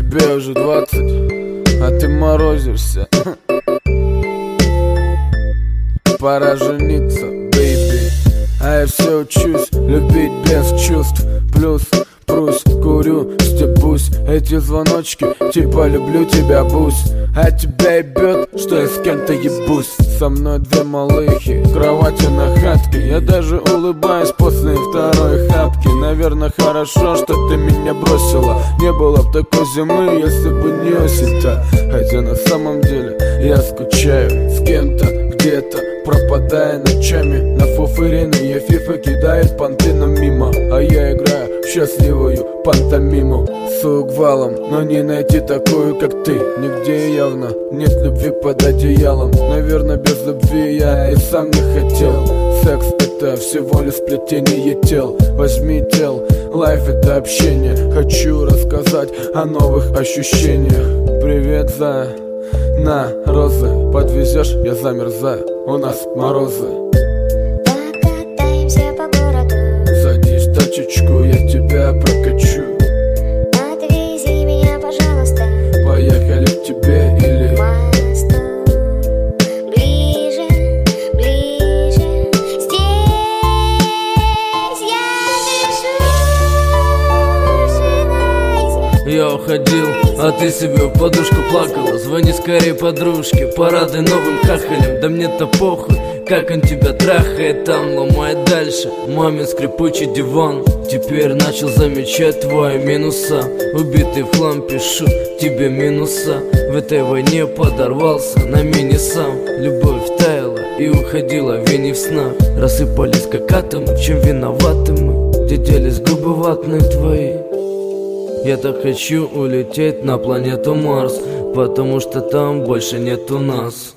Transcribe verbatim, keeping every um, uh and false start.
Тебе уже двадцать, а ты морозишься. Пора жениться, бейби. А я все учусь любить без чувств. Плюс прусь, курю, стебусь. Эти звоночки, типа люблю тебя, бусь. А тебя ебет, что я с кем-то ебусь. Со мной две малыхи, кровати на хатке. Я даже улыбаюсь после второй хапки. Наверное, хорошо, что ты меня бросила. Не было б такой зимы, если бы не осень-то. Хотя на самом деле я скучаю с кем-то где-то, пропадая ночами на фуфыренные фифы, кидает понты нам мимо. А я играю в счастливую пантомиму с угвалом, но не найти такую, как ты. Нигде явно нет любви под одеялом. Наверное, без любви я и сам не хотел. Секс — это всего лишь сплетение тел. Возьми тел, лайф — это общение. Хочу рассказать о новых ощущениях. Привет, зая, на розы подвезешь, я замерзаю, у нас морозы. Покатаемся по городу. Садись в тачечку, я тебя прокачу. Отвези меня, пожалуйста. Поехали к тебе или К мосту. Ближе, ближе. Здесь я дышу. Сжимайся. Я уходил, а ты себе в подушку плакала. Звони скорее подружке, порадуй новым хахалем. Да мне-то похуй, как он тебя трахает там, ломает дальше мамин скрипучий диван. Теперь начал замечать твои минуса. Убитый в хлам пишу тебе минуса. В этой войне подорвался на мини сам. Любовь таяла и уходила вини в снах. Рассыпались как атомы, чем виноваты мы. Где делись губы ватные твои. Я так хочу улететь на планету Марс, потому что там больше нету нас.